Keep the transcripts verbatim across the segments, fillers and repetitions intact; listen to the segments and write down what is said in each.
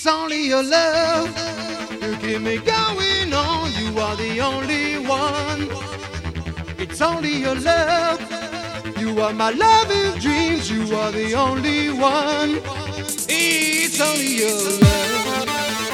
It's only your love. You keep me going on. You are the only one. It's only your love. You are my loving dreams. You are the only one. It's only your love.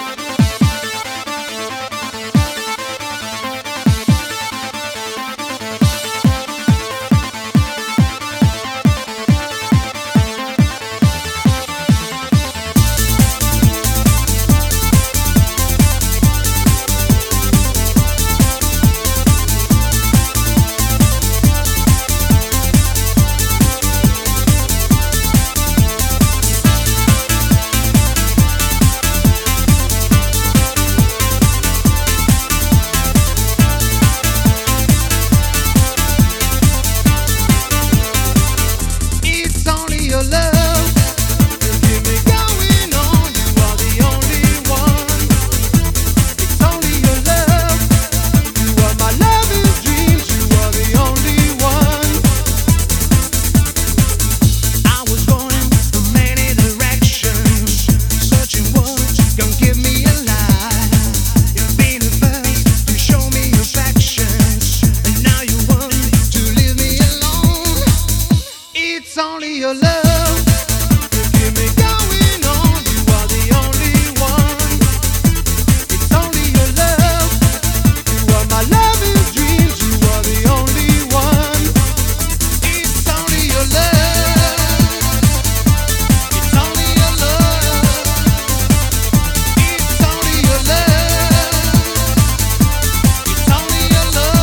It's only your love. You keep me going on. You are the only one. It's only your love. You are my loving dreams. You are the only one. It's only your love. It's only your love. It's only your love. It's only your love.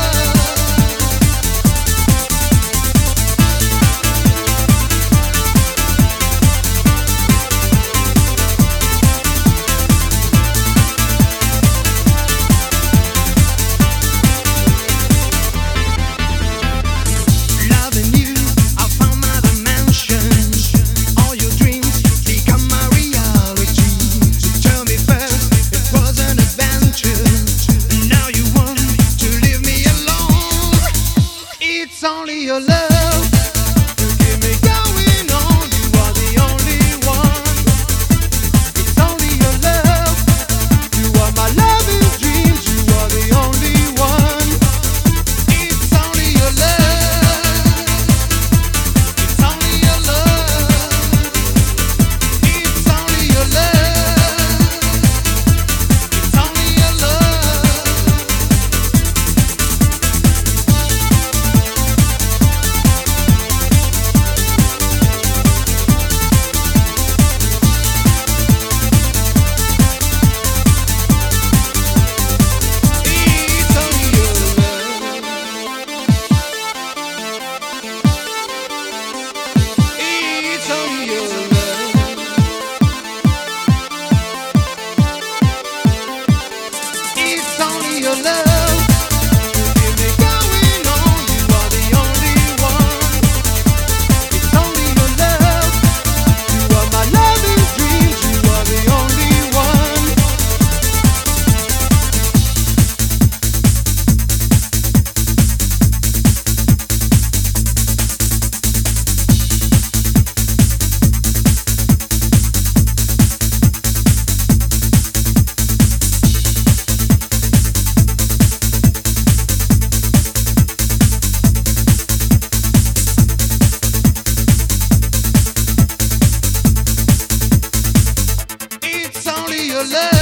It's only your love. You keep me going on. You are the only one. It's only your love. You are my loving dreams. You are the only one. It's only your love. It's only your love. It's only your love. It's only your love. Your love, you keep me going on. You are the only one. It's only your love. You are my loving dreams. You are the only one. It's only your love.